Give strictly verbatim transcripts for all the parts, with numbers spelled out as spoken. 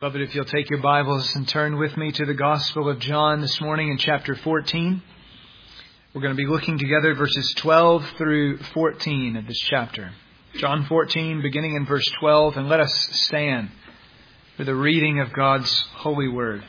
Beloved, if you'll take your Bibles and turn with me to the Gospel of John this morning in chapter fourteen. We're going to be looking together verses twelve through fourteen of this chapter. John fourteen, beginning in verse twelve, and let us stand for the reading of God's holy word.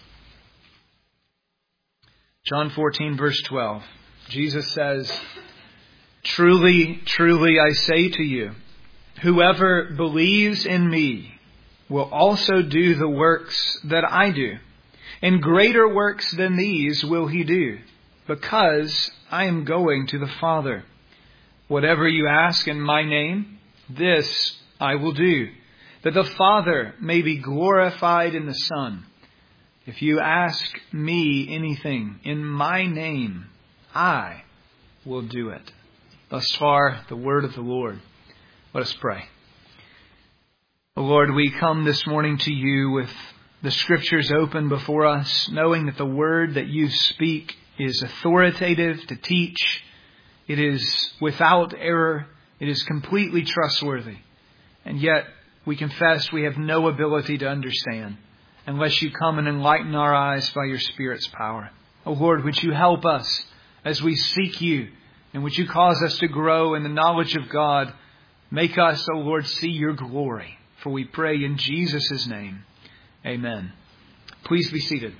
John fourteen, verse twelve. Jesus says, "Truly, truly, I say to you, whoever believes in me will also do the works that I do. And greater works than these will he do, because I am going to the Father. Whatever you ask in my name, this I will do, that the Father may be glorified in the Son. If you ask me anything in my name, I will do it." Thus far, the word of the Lord. Let us pray. O Lord, we come this morning to you with the Scriptures open before us, knowing that the word that you speak is authoritative to teach. It is without error. It is completely trustworthy. And yet, we confess we have no ability to understand unless you come and enlighten our eyes by your Spirit's power. O Lord, would you help us as we seek you, and would you cause us to grow in the knowledge of God? Make us, O Lord, see your glory. For we pray in Jesus' name. Amen. Please be seated.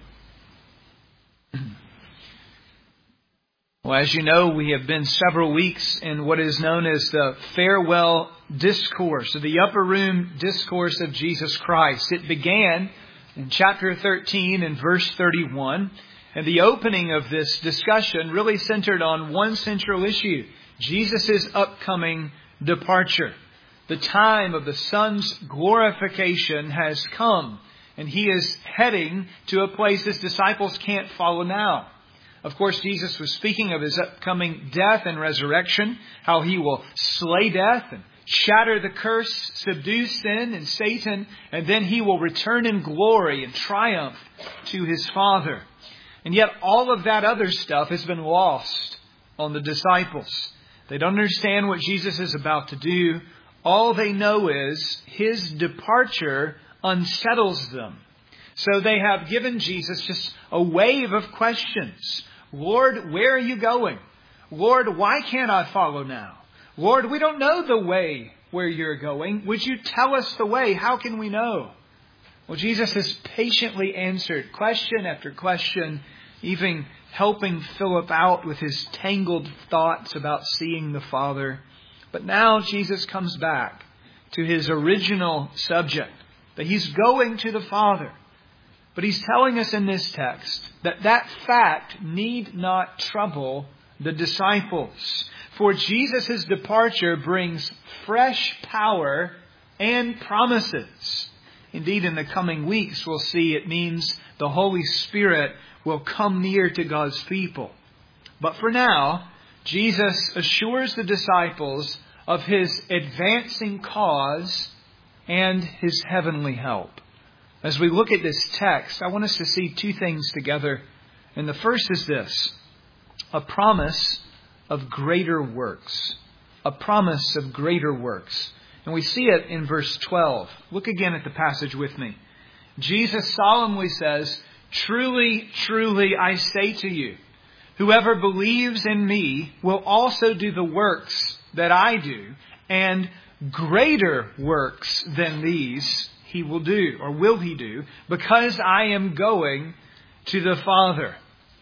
Well, as you know, we have been several weeks in what is known as the farewell discourse, or the upper room discourse of Jesus Christ. It began in chapter thirteen and verse thirty-one. And the opening of this discussion really centered on one central issue: Jesus' upcoming departure. The time of the Son's glorification has come, and He is heading to a place His disciples can't follow now. Of course, Jesus was speaking of His upcoming death and resurrection, how He will slay death and shatter the curse, subdue sin and Satan, and then He will return in glory and triumph to His Father. And yet all of that other stuff has been lost on the disciples. They don't understand what Jesus is about to do. All they know is His departure unsettles them. So they have given Jesus just a wave of questions. Lord, where are you going? Lord, why can't I follow now? Lord, we don't know the way where you're going. Would you tell us the way? How can we know? Well, Jesus has patiently answered question after question, even helping Philip out with his tangled thoughts about seeing the Father. But now Jesus comes back to His original subject, that He's going to the Father. But He's telling us in this text that that fact need not trouble the disciples. For Jesus' departure brings fresh power and promises. Indeed, in the coming weeks, we'll see it means the Holy Spirit will come near to God's people. But for now, Jesus assures the disciples of His advancing cause and His heavenly help. As we look at this text, I want us to see two things together. And the first is this: a promise of greater works. A promise of greater works. And we see it in verse twelve. Look again at the passage with me. Jesus solemnly says, "Truly, truly, I say to you, whoever believes in me will also do the works that I do, and greater works than these he will do," or will he do, "because I am going to the Father."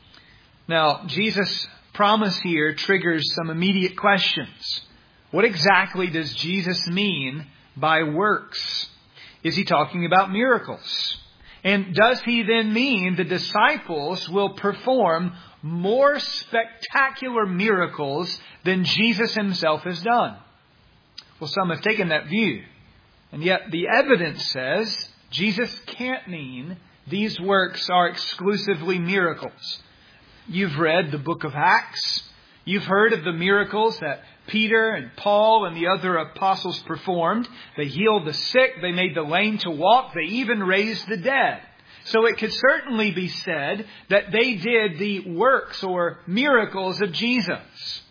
Now, Jesus' promise here triggers some immediate questions. What exactly does Jesus mean by works? Is He talking about miracles? And does He then mean the disciples will perform more spectacular miracles than Jesus Himself has done? Well, some have taken that view. And yet the evidence says Jesus can't mean these works are exclusively miracles. You've read the book of Acts. You've heard of the miracles that Peter and Paul and the other apostles performed. They healed the sick. They made the lame to walk. They even raised the dead. So it could certainly be said that they did the works or miracles of Jesus.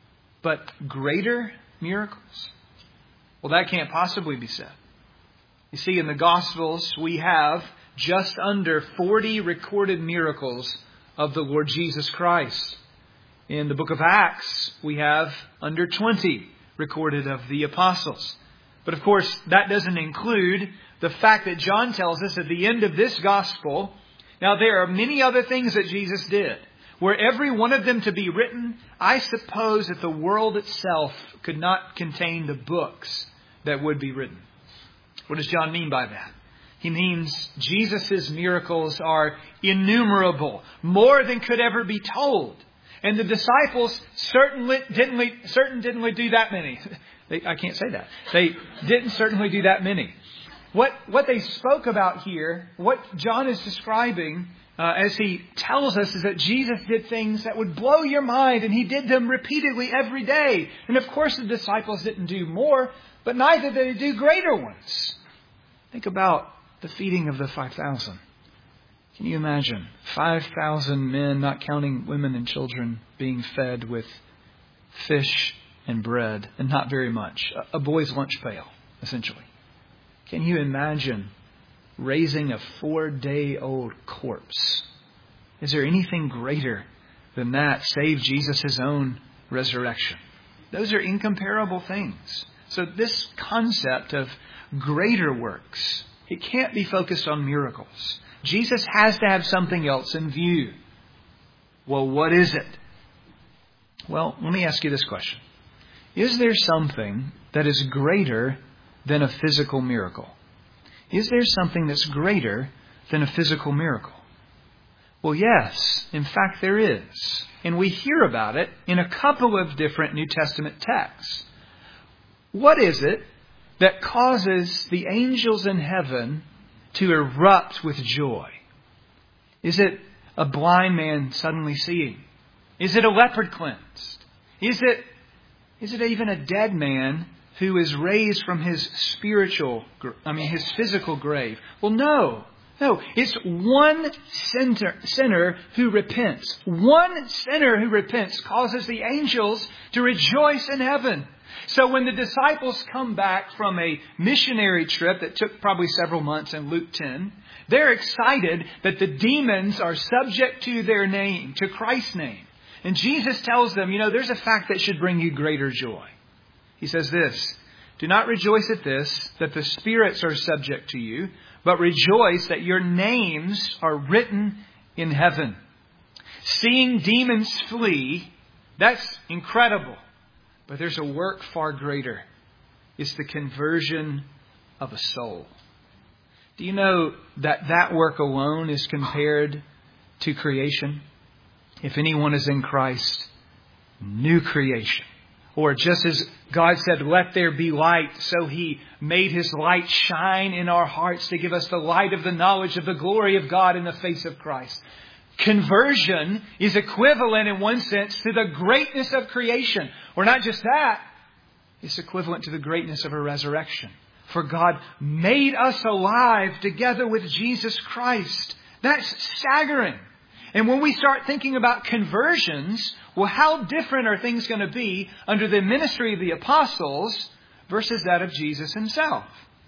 But greater miracles? Well, that can't possibly be said. You see, in the Gospels, we have just under forty recorded miracles of the Lord Jesus Christ. In the book of Acts, we have under twenty recorded of the apostles. But of course, that doesn't include the fact that John tells us at the end of this Gospel, now there are many other things that Jesus did. Were every one of them to be written, I suppose that the world itself could not contain the books that would be written. What does John mean by that? He means Jesus' miracles are innumerable, more than could ever be told. And the disciples certainly didn't, certain didn't do that many. They, I can't say that. They didn't certainly do that many. What, what they spoke about here, what John is describing uh, as he tells us, is that Jesus did things that would blow your mind, and He did them repeatedly every day. And of course the disciples didn't do more, but neither did they do greater ones. Think about the feeding of the five thousand. Can you imagine five thousand men, not counting women and children, being fed with fish and bread, and not very much? A boy's lunch pail, essentially. Can you imagine raising a four-day-old corpse? Is there anything greater than that, save Jesus' own resurrection? Those are incomparable things. So this concept of greater works, it can't be focused on miracles. Jesus has to have something else in view. Well, what is it? Well, let me ask you this question. Is there something that is greater than a physical miracle? Is there something that's greater than a physical miracle? Well, yes. In fact, there is. And we hear about it in a couple of different New Testament texts. What is it that causes the angels in heaven to erupt with joy? Is it a blind man suddenly seeing? Is it a leopard cleansed? Is it, is it even a dead man who is raised from his spiritual, I mean his physical grave? Well, no. No, it's one sinner, sinner who repents. One sinner who repents causes the angels to rejoice in heaven. So when the disciples come back from a missionary trip that took probably several months in Luke ten, they're excited that the demons are subject to their name, to Christ's name. And Jesus tells them, you know, there's a fact that should bring you greater joy. He says this, do not rejoice at this, that the spirits are subject to you, but rejoice that your names are written in heaven. Seeing demons flee, that's incredible. But there's a work far greater. It's the conversion of a soul. Do you know that that work alone is compared to creation? If anyone is in Christ, new creation. Or just as God said, let there be light, so He made His light shine in our hearts to give us the light of the knowledge of the glory of God in the face of Christ. Conversion is equivalent in one sense to the greatness of creation. Or not just that, it's equivalent to the greatness of a resurrection. For God made us alive together with Jesus Christ. That's staggering. And when we start thinking about conversions, well, how different are things going to be under the ministry of the apostles versus that of Jesus Himself?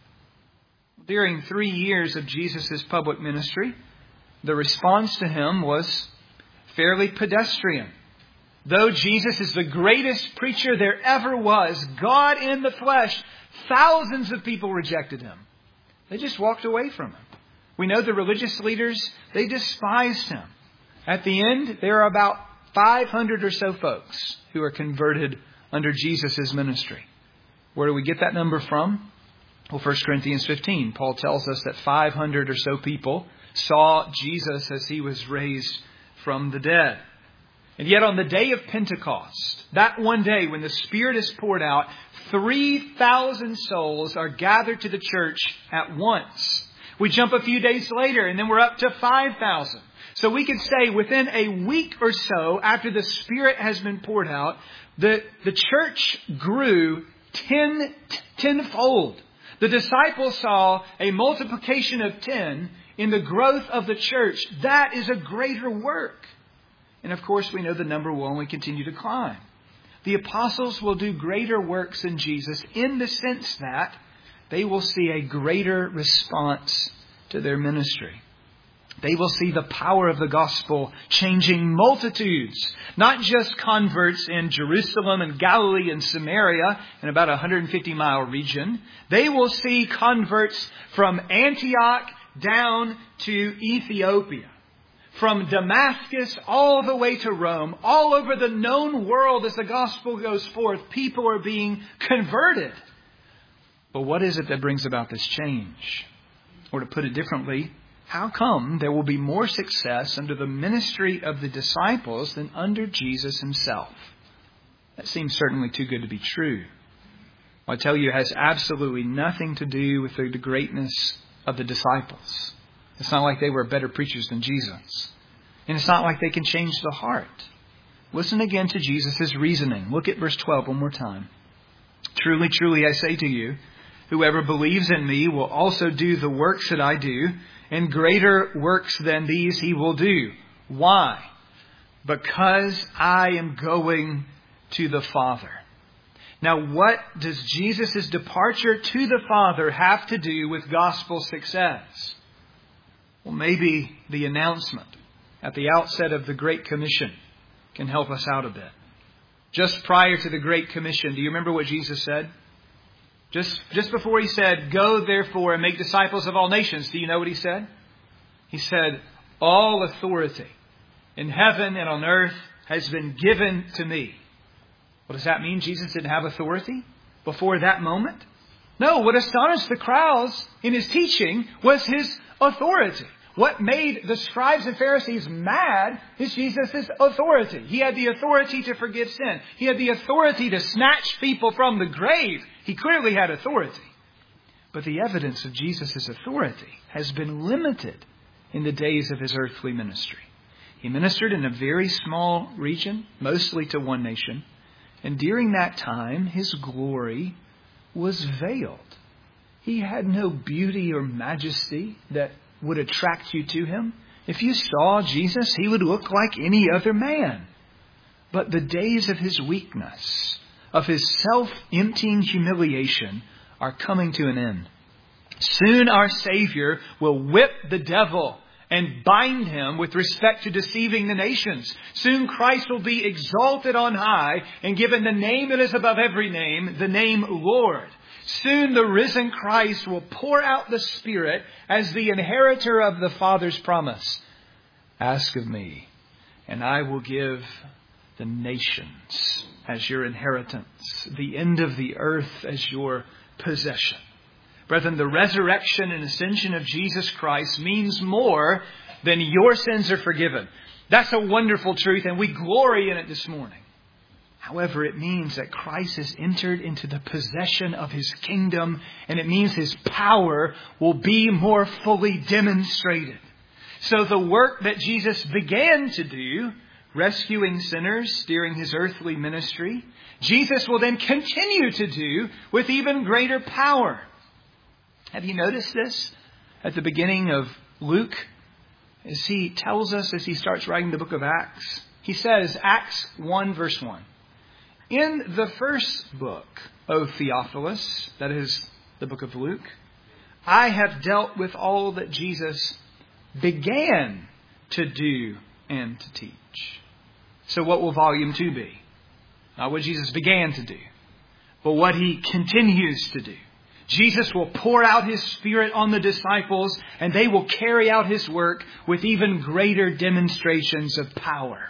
During three years of Jesus' public ministry, the response to Him was fairly pedestrian. Though Jesus is the greatest preacher there ever was, God in the flesh, thousands of people rejected Him. They just walked away from Him. We know the religious leaders, they despised Him. At the end, there are about five hundred or so folks who are converted under Jesus' ministry. Where do we get that number from? Well, First Corinthians fifteen, Paul tells us that five hundred or so people saw Jesus as He was raised from the dead. And yet on the day of Pentecost, that one day when the Spirit is poured out, three thousand souls are gathered to the church at once. We jump a few days later and then we're up to five thousand. So we could say within a week or so after the Spirit has been poured out, the, the church grew ten, tenfold. The disciples saw a multiplication of ten in the growth of the church. That is a greater work. And of course, we know the number will only continue to climb. The apostles will do greater works than Jesus in the sense that they will see a greater response to their ministry. They will see the power of the gospel changing multitudes, not just converts in Jerusalem and Galilee and Samaria in about a one hundred fifty mile region. They will see converts from Antioch down to Ethiopia, from Damascus all the way to Rome, all over the known world as the gospel goes forth. People are being converted. But what is it that brings about this change? Or to put it differently, how come there will be more success under the ministry of the disciples than under Jesus himself? That seems certainly too good to be true. I tell you, it has absolutely nothing to do with the greatness of the disciples. It's not like they were better preachers than Jesus. And it's not like they can change the heart. Listen again to Jesus' reasoning. Look at verse twelve one more time. Truly, truly, I say to you, whoever believes in me will also do the works that I do, and greater works than these he will do. Why? Because I am going to the Father. Now, what does Jesus' departure to the Father have to do with gospel success? Well, maybe the announcement at the outset of the Great Commission can help us out a bit. Just prior to the Great Commission, do you remember what Jesus said? Just, just before he said, go therefore and make disciples of all nations, do you know what he said? He said, all authority in heaven and on earth has been given to me. What does that mean? Jesus didn't have authority before that moment? No, what astonished the crowds in his teaching was his authority. What made the scribes and Pharisees mad is Jesus' authority. He had the authority to forgive sin. He had the authority to snatch people from the grave. He clearly had authority. But the evidence of Jesus' authority has been limited in the days of his earthly ministry. He ministered in a very small region, mostly to one nation. And during that time, his glory was veiled. He had no beauty or majesty that would attract you to him. If you saw Jesus, he would look like any other man. But the days of his weakness, of his self-emptying humiliation, are coming to an end. Soon our Savior will whip the devil and bind him with respect to deceiving the nations. Soon Christ will be exalted on high and given the name that is above every name, the name Lord. Soon the risen Christ will pour out the Spirit as the inheritor of the Father's promise. Ask of me, and I will give the nations as your inheritance, the end of the earth as your possession. Brethren, the resurrection and ascension of Jesus Christ means more than your sins are forgiven. That's a wonderful truth, and we glory in it this morning. However, it means that Christ has entered into the possession of his kingdom, and it means his power will be more fully demonstrated. So the work that Jesus began to do, rescuing sinners during his earthly ministry, Jesus will then continue to do with even greater power. Have you noticed this at the beginning of Luke? As he tells us, as he starts writing the book of Acts, he says, Acts one verse one. In the first book, O Theophilus, that is the book of Luke, I have dealt with all that Jesus began to do and to teach. So what will volume two be? Not what Jesus began to do, but what he continues to do. Jesus will pour out his Spirit on the disciples, and they will carry out his work with even greater demonstrations of power.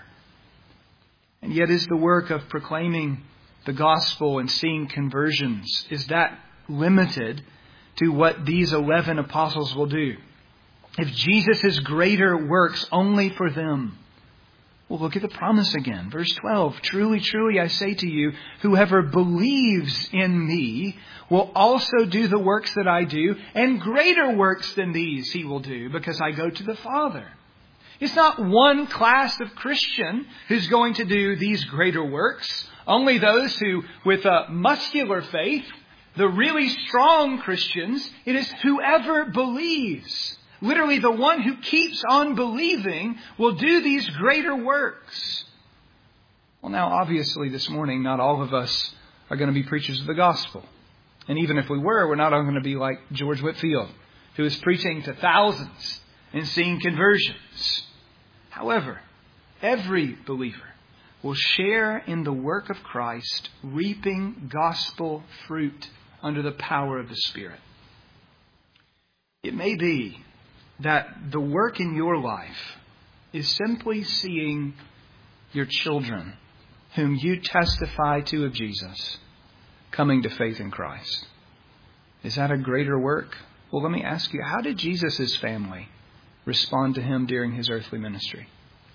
And yet is the work of proclaiming the gospel and seeing conversions, is that limited to what these eleven apostles will do? If Jesus' greater works only for them, well, look at the promise again. Verse twelve, truly, truly, I say to you, whoever believes in me will also do the works that I do, and greater works than these he will do, because I go to the Father. It's not one class of Christian who's going to do these greater works. Only those who, with a muscular faith, the really strong Christians, it is whoever believes. Literally, the one who keeps on believing will do these greater works. Well, now, obviously, this morning, not all of us are going to be preachers of the gospel. And even if we were, we're not all going to be like George Whitefield, who is preaching to thousands and seeing conversions. However, every believer will share in the work of Christ, reaping gospel fruit under the power of the Spirit. It may be that the work in your life is simply seeing your children, whom you testify to of Jesus, coming to faith in Christ. Is that a greater work? Well, let me ask you, how did Jesus' family respond to him during his earthly ministry?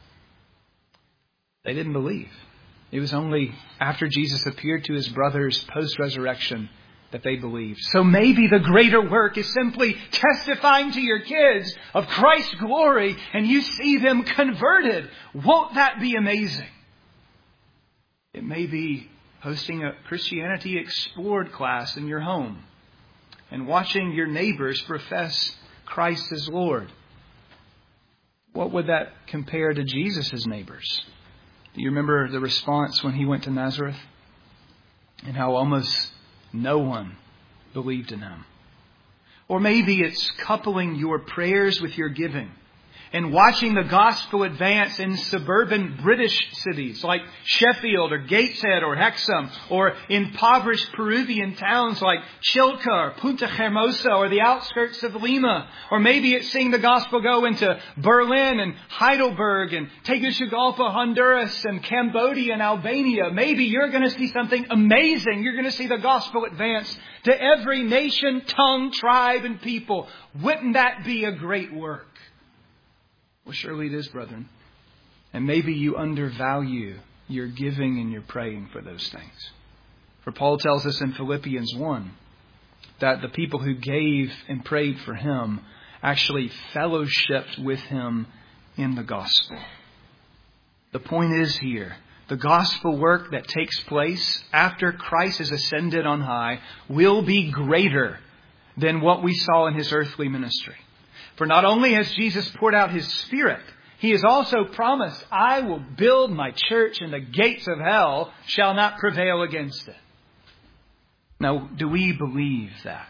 They didn't believe. It was only after Jesus appeared to his brothers post-resurrection that they believed. So maybe the greater work is simply testifying to your kids of Christ's glory and you see them converted. Won't that be amazing? It may be hosting a Christianity Explored class in your home and watching your neighbors profess Christ as Lord. What would that compare to Jesus' neighbors? Do you remember the response when he went to Nazareth? And how almost no one believed in him. Or maybe it's coupling your prayers with your giving and watching the gospel advance in suburban British cities like Sheffield or Gateshead or Hexham, or impoverished Peruvian towns like Chilca or Punta Hermosa or the outskirts of Lima. Or maybe it's seeing the gospel go into Berlin and Heidelberg and Tegucigalpa, Honduras, and Cambodia and Albania. Maybe you're going to see something amazing. You're going to see the gospel advance to every nation, tongue, tribe, and people. Wouldn't that be a great work? Well, surely it is, brethren. And maybe you undervalue your giving and your praying for those things. For Paul tells us in Philippians one that the people who gave and prayed for him actually fellowshipped with him in the gospel. The point is here, the gospel work that takes place after Christ is ascended on high will be greater than what we saw in his earthly ministry. For not only has Jesus poured out his Spirit, he has also promised, I will build my church and the gates of hell shall not prevail against it. Now, do we believe that?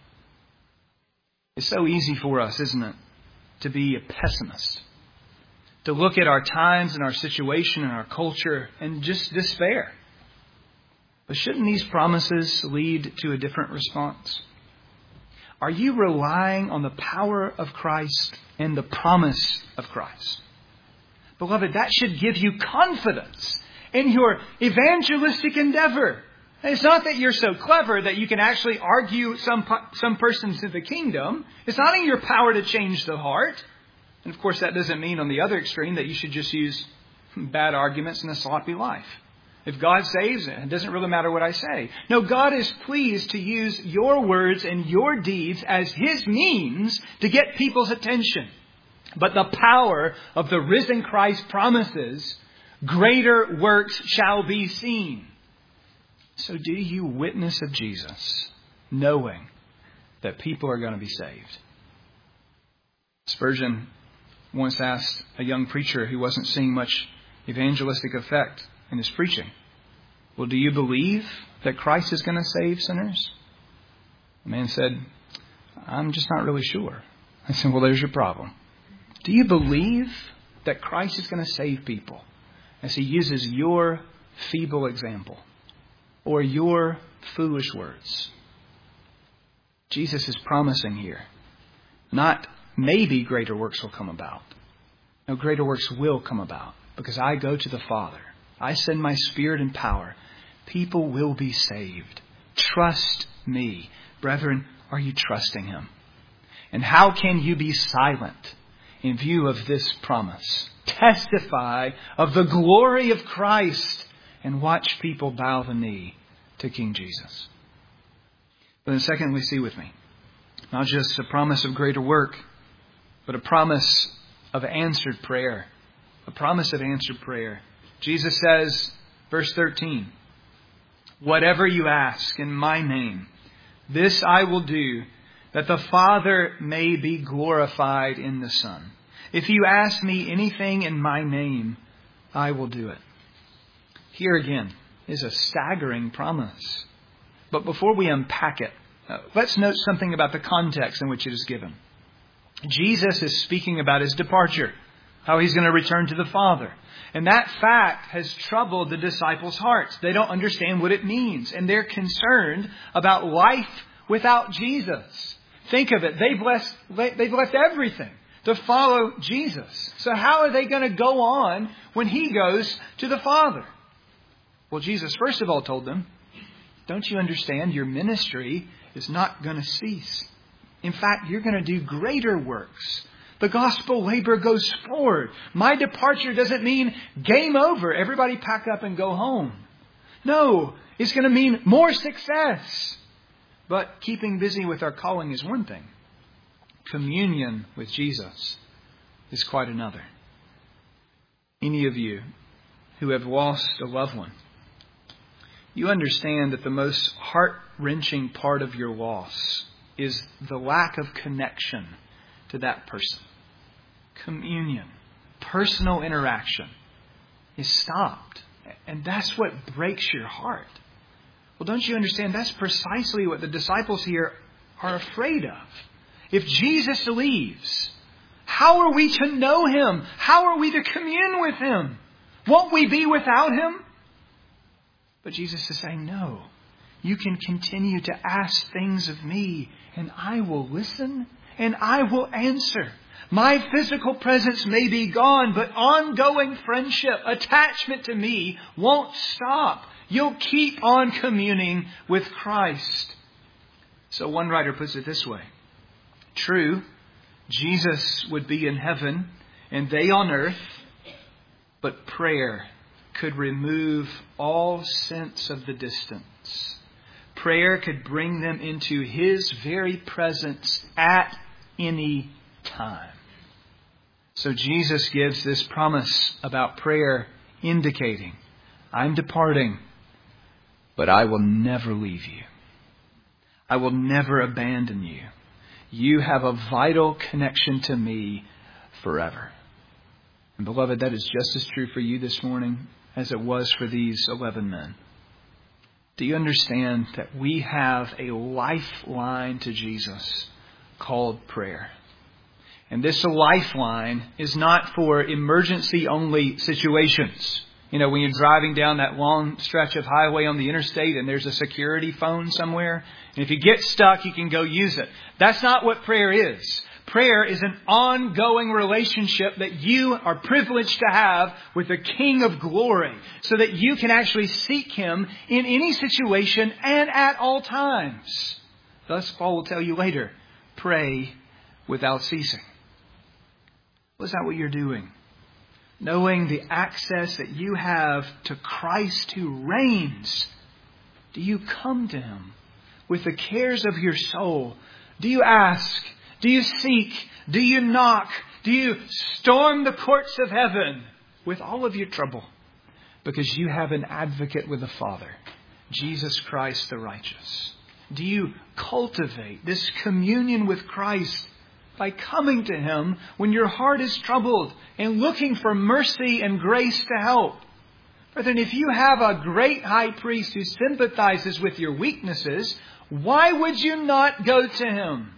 It's so easy for us, isn't it, to be a pessimist, to look at our times and our situation and our culture and just despair. But shouldn't these promises lead to a different response? Are you relying on the power of Christ and the promise of Christ? Beloved, that should give you confidence in your evangelistic endeavor. And it's not that you're so clever that you can actually argue some some persons to the kingdom. It's not in your power to change the heart. And of course, that doesn't mean on the other extreme that you should just use bad arguments and a sloppy life. If God saves it, it doesn't really matter what I say. No, God is pleased to use your words and your deeds as his means to get people's attention. But the power of the risen Christ promises, greater works shall be seen. So do you witness of Jesus, knowing that people are going to be saved? Spurgeon once asked a young preacher who wasn't seeing much evangelistic effect in his preaching, well, do you believe that Christ is going to save sinners? The man said, I'm just not really sure. I said, well, there's your problem. Do you believe that Christ is going to save people as he uses your feeble example or your foolish words? Jesus is promising here, not maybe greater works will come about. No, greater works will come about because I go to the Father. I send my Spirit and power. People will be saved. Trust me. Brethren, are you trusting him? And how can you be silent in view of this promise? Testify of the glory of Christ and watch people bow the knee to King Jesus. But then secondly, see with me, not just a promise of greater work, but a promise of answered prayer. A promise of answered prayer. Jesus says, verse thirteen, whatever you ask in my name, this I will do, that the Father may be glorified in the Son. If you ask me anything in my name, I will do it. Here again is a staggering promise. But before we unpack it, Uh, let's note something about the context in which it is given. Jesus is speaking about his departure, how he's going to return to the Father. And that fact has troubled the disciples' hearts. They don't understand what it means. And they're concerned about life without Jesus. Think of it. They've left, they've left everything to follow Jesus. So how are they going to go on when he goes to the Father? Well, Jesus first of all told them, don't you understand? Your ministry is not going to cease. In fact, you're going to do greater works. The gospel labor goes forward. My departure doesn't mean game over. Everybody pack up and go home. No, it's going to mean more success. But keeping busy with our calling is one thing. Communion with Jesus is quite another. Any of you who have lost a loved one, you understand that the most heart-wrenching part of your loss is the lack of connection to that person. Communion, personal interaction is stopped. And that's what breaks your heart. Well, don't you understand? That's precisely what the disciples here are afraid of. If Jesus leaves, how are we to know him? How are we to commune with him? Won't we be without him? But Jesus is saying, no. You can continue to ask things of me, and I will listen, and I will answer. My physical presence may be gone, but ongoing friendship, attachment to me won't stop. You'll keep on communing with Christ. So one writer puts it this way. True, Jesus would be in heaven and they on earth, but prayer could remove all sense of the distance. Prayer could bring them into his very presence at any time. So Jesus gives this promise about prayer, indicating, I'm departing, but I will never leave you. I will never abandon you. You have a vital connection to me forever. And beloved, that is just as true for you this morning as it was for these eleven men. Do you understand that we have a lifeline to Jesus called prayer? And this lifeline is not for emergency-only situations. You know, when you're driving down that long stretch of highway on the interstate and there's a security phone somewhere, and if you get stuck, you can go use it. That's not what prayer is. Prayer is an ongoing relationship that you are privileged to have with the King of Glory, so that you can actually seek him in any situation and at all times. Thus, Paul will tell you later, pray without ceasing. Well, is that what you're doing? Knowing the access that you have to Christ who reigns, do you come to him with the cares of your soul? Do you ask? Do you seek? Do you knock? Do you storm the courts of heaven with all of your trouble? Because you have an advocate with the Father, Jesus Christ the righteous. Do you cultivate this communion with Christ by coming to him when your heart is troubled and looking for mercy and grace to help? Brethren, if you have a great high priest who sympathizes with your weaknesses, why would you not go to him?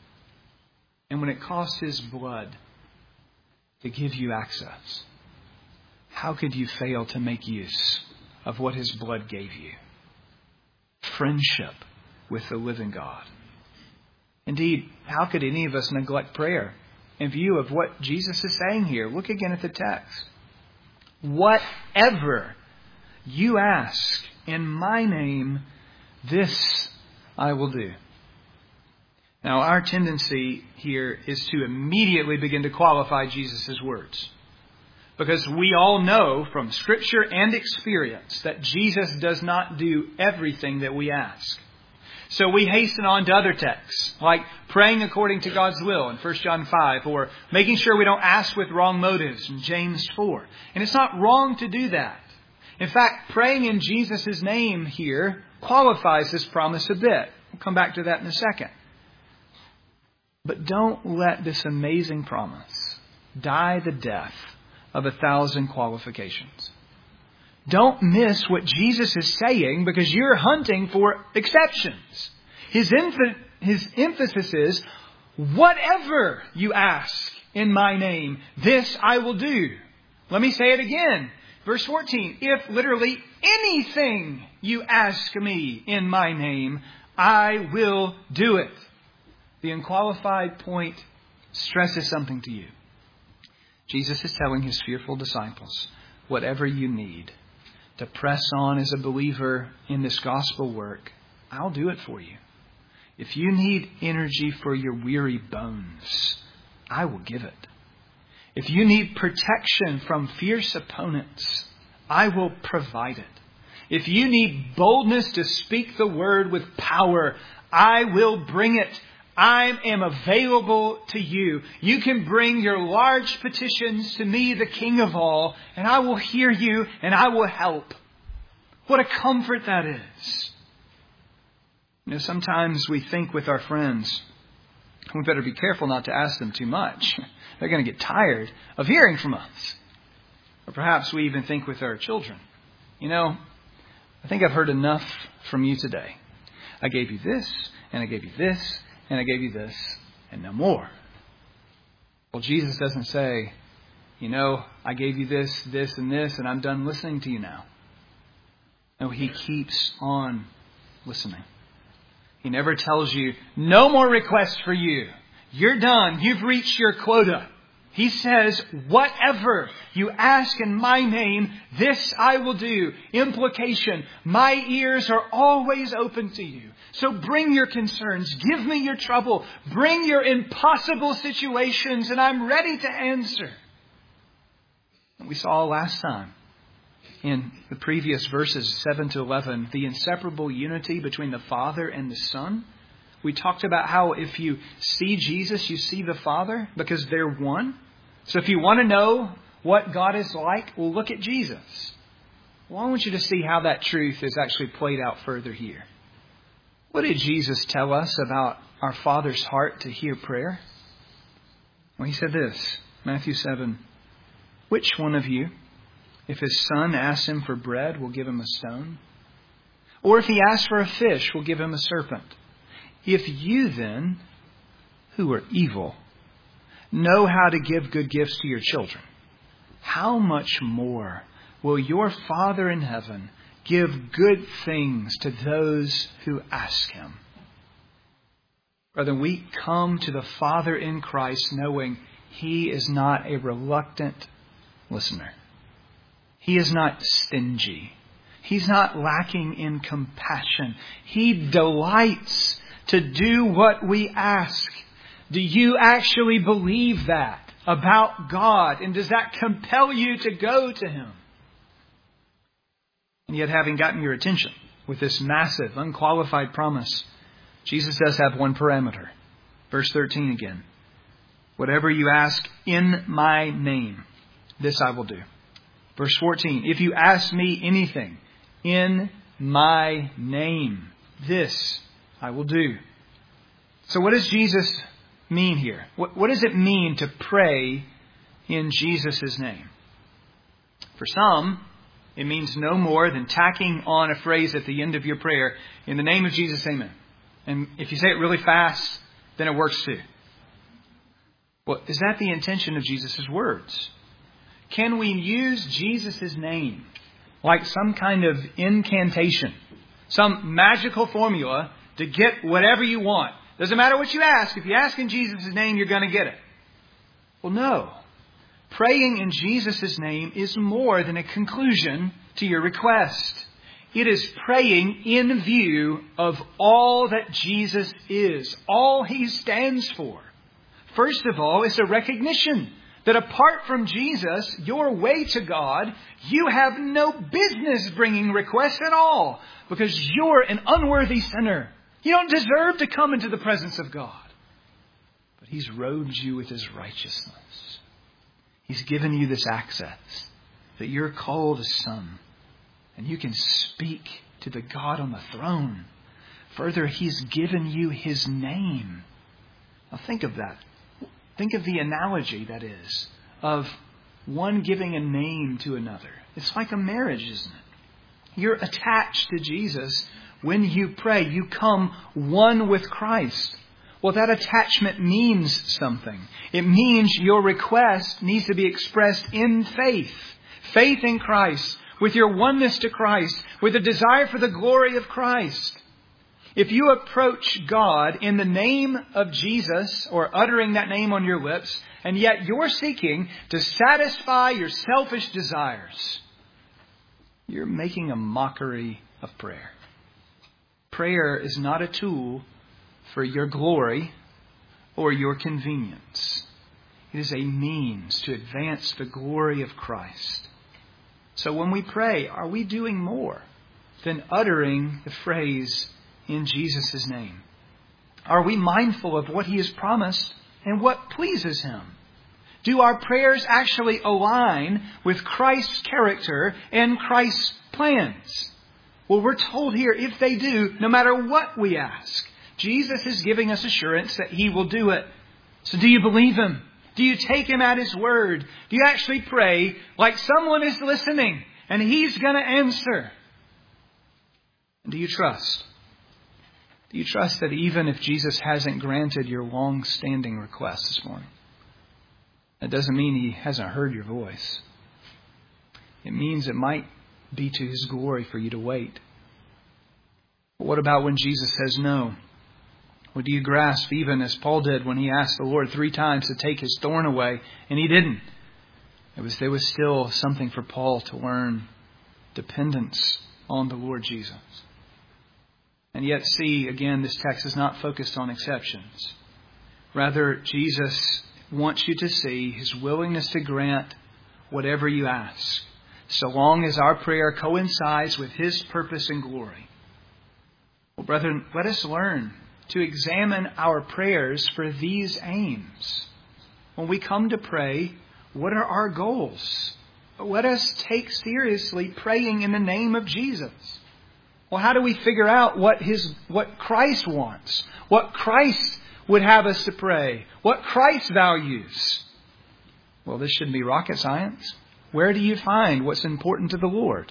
And when it costs his blood to give you access, how could you fail to make use of what his blood gave you? Friendship with the living God. Indeed, how could any of us neglect prayer in view of what Jesus is saying here? Look again at the text. Whatever you ask in my name, this I will do. Now, our tendency here is to immediately begin to qualify Jesus' words. Because we all know from Scripture and experience that Jesus does not do everything that we ask. So we hasten on to other texts, like praying according to God's will in First John five, or making sure we don't ask with wrong motives in James four. And it's not wrong to do that. In fact, praying in Jesus' name here qualifies this promise a bit. We'll come back to that in a second. But don't let this amazing promise die the death of a thousand qualifications. Don't miss what Jesus is saying because you're hunting for exceptions. His, emph- his emphasis is, whatever you ask in my name, this I will do. Let me say it again. Verse fourteen, if literally anything you ask me in my name, I will do it. The unqualified point stresses something to you. Jesus is telling his fearful disciples, whatever you need to press on as a believer in this gospel work, I'll do it for you. If you need energy for your weary bones, I will give it. If you need protection from fierce opponents, I will provide it. If you need boldness to speak the word with power, I will bring it. I am available to you. You can bring your large petitions to me, the King of all, and I will hear you and I will help. What a comfort that is. You know, sometimes we think with our friends, we better be careful not to ask them too much. They're going to get tired of hearing from us. Or perhaps we even think with our children, you know, I think I've heard enough from you today. I gave you this, and I gave you this, and I gave you this, and no more. Well, Jesus doesn't say, you know, I gave you this, this, and this, and I'm done listening to you now. No, he keeps on listening. He never tells you, no more requests for you. You're done. You've reached your quota. He says, whatever you ask in my name, this I will do. Implication, my ears are always open to you. So bring your concerns. Give me your trouble. Bring your impossible situations, and I'm ready to answer. We saw last time in the previous verses seven to eleven, the inseparable unity between the Father and the Son. We talked about how if you see Jesus, you see the Father because they're one. So if you want to know what God is like, well, look at Jesus. Well, I want you to see how that truth is actually played out further here. What did Jesus tell us about our Father's heart to hear prayer? Well, he said this, Matthew seven, which one of you, if his son asks him for bread, will give him a stone? Or if he asks for a fish, will give him a serpent? If you then, who are evil, know how to give good gifts to your children, how much more will your Father in heaven give good things to those who ask him? Brethren, we come to the Father in Christ knowing he is not a reluctant listener. He is not stingy. He's not lacking in compassion. He delights to do what we ask. Do you actually believe that about God? And does that compel you to go to him? And yet, having gotten your attention with this massive, unqualified promise, Jesus does have one parameter. Verse thirteen again. Whatever you ask in my name, this I will do. Verse fourteen. If you ask me anything in my name, this I will do. So what does Jesus mean here? What, what does it mean to pray in Jesus' name? For some, it means no more than tacking on a phrase at the end of your prayer, in the name of Jesus, amen. And if you say it really fast, then it works too. Well, is that the intention of Jesus' words? Can we use Jesus' name like some kind of incantation, some magical formula to get whatever you want? Doesn't matter what you ask. If you ask in Jesus' name, you're going to get it. Well, no. Praying in Jesus' name is more than a conclusion to your request. It is praying in view of all that Jesus is, all he stands for. First of all, it's a recognition that apart from Jesus, your way to God, you have no business bringing requests at all because you're an unworthy sinner. You don't deserve to come into the presence of God. But he's robed you with his righteousness. He's given you this access that you're called a son. And you can speak to the God on the throne. Further, he's given you his name. Now think of that. Think of the analogy, that is, of one giving a name to another. It's like a marriage, isn't it? You're attached to Jesus when you pray, you come one with Christ. Well, that attachment means something. It means your request needs to be expressed in faith. Faith in Christ, with your oneness to Christ, with a desire for the glory of Christ. If you approach God in the name of Jesus, or uttering that name on your lips, and yet you're seeking to satisfy your selfish desires, you're making a mockery of prayer. Prayer is not a tool for your glory or your convenience. It is a means to advance the glory of Christ. So when we pray, are we doing more than uttering the phrase in Jesus' name? Are we mindful of what He has promised and what pleases Him? Do our prayers actually align with Christ's character and Christ's plans? Well, we're told here, if they do, no matter what we ask, Jesus is giving us assurance that He will do it. So do you believe Him? Do you take Him at His word? Do you actually pray like someone is listening and He's going to answer? Do you trust? Do you trust that even if Jesus hasn't granted your long-standing request this morning, that doesn't mean He hasn't heard your voice. It means it might be to His glory for you to wait. But what about when Jesus says no? Well, do you grasp, even as Paul did when he asked the Lord three times to take his thorn away, and He didn't? It was there was still something for Paul to learn: dependence on the Lord Jesus. And yet, see, again, this text is not focused on exceptions. Rather, Jesus wants you to see His willingness to grant whatever you ask, so long as our prayer coincides with His purpose and glory. Well, brethren, let us learn to examine our prayers for these aims. When we come to pray, what are our goals? Let us take seriously praying in the name of Jesus. Well, how do we figure out what his, what Christ wants? What Christ would have us to pray? What Christ values? Well, this shouldn't be rocket science. Where do you find what's important to the Lord?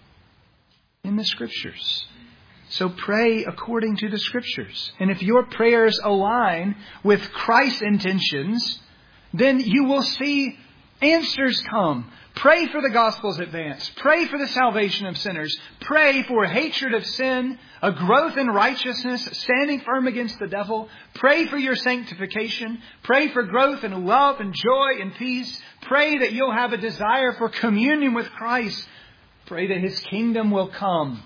In the Scriptures. So pray according to the Scriptures. And if your prayers align with Christ's intentions, then you will see answers come. Pray for the gospel's advance. Pray for the salvation of sinners. Pray for hatred of sin, a growth in righteousness, standing firm against the devil. Pray for your sanctification. Pray for growth in love and joy and peace. Pray that you'll have a desire for communion with Christ. Pray that His kingdom will come.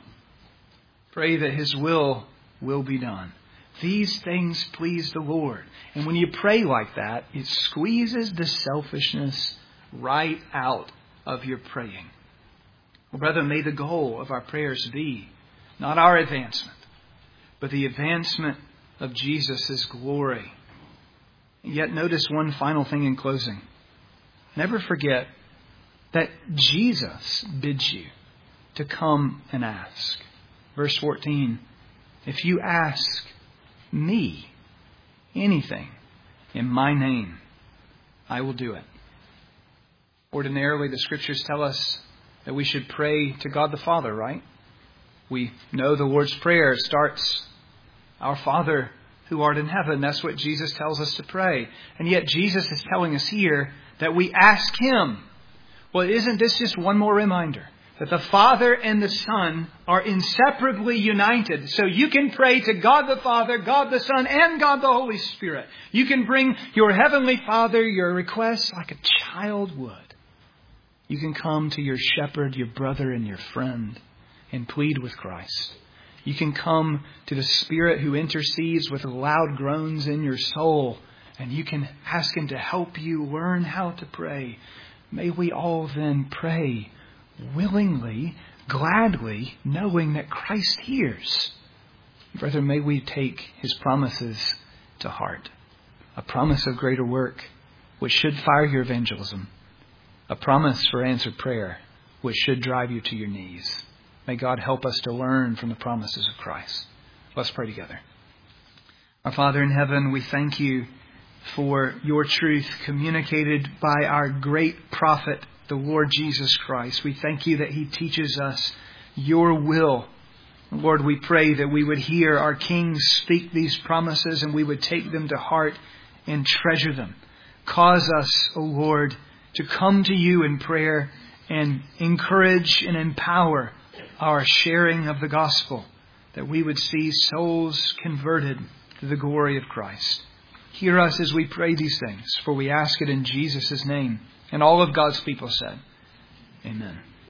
Pray that His will will be done. These things please the Lord. And when you pray like that, it squeezes the selfishness right out of your praying. Well, brethren, may the goal of our prayers be not our advancement, but the advancement of Jesus' glory. And yet notice one final thing in closing. Never forget that Jesus bids you to come and ask. Verse fourteen, if you ask me anything in my name, I will do it. Ordinarily, the Scriptures tell us that we should pray to God the Father, right? We know the Lord's Prayer starts, Our Father who art in heaven. That's what Jesus tells us to pray. And yet Jesus is telling us here that we ask Him. Well, isn't this just one more reminder that the Father and the Son are inseparably united? So you can pray to God the Father, God the Son, and God the Holy Spirit. You can bring your Heavenly Father your requests like a child would. You can come to your shepherd, your brother, and your friend and plead with Christ. You can come to the Spirit who intercedes with loud groans in your soul, and you can ask Him to help you learn how to pray. May we all then pray willingly, gladly, knowing that Christ hears. Brother, may we take His promises to heart. A promise of greater work, which should fire your evangelism. A promise for answered prayer, which should drive you to your knees. May God help us to learn from the promises of Christ. Let's pray together. Our Father in heaven, we thank You for Your truth communicated by our great prophet, the Lord Jesus Christ. We thank You that He teaches us Your will Lord, we pray that we would hear our King speak these promises and we would take them to heart and treasure them. Cause us, O Lord, to come to you in prayer and encourage and empower our sharing of the gospel, that we would see souls converted to the glory of Christ. Hear us as we pray these things, for we ask it in Jesus' name. And all of God's people said, Amen.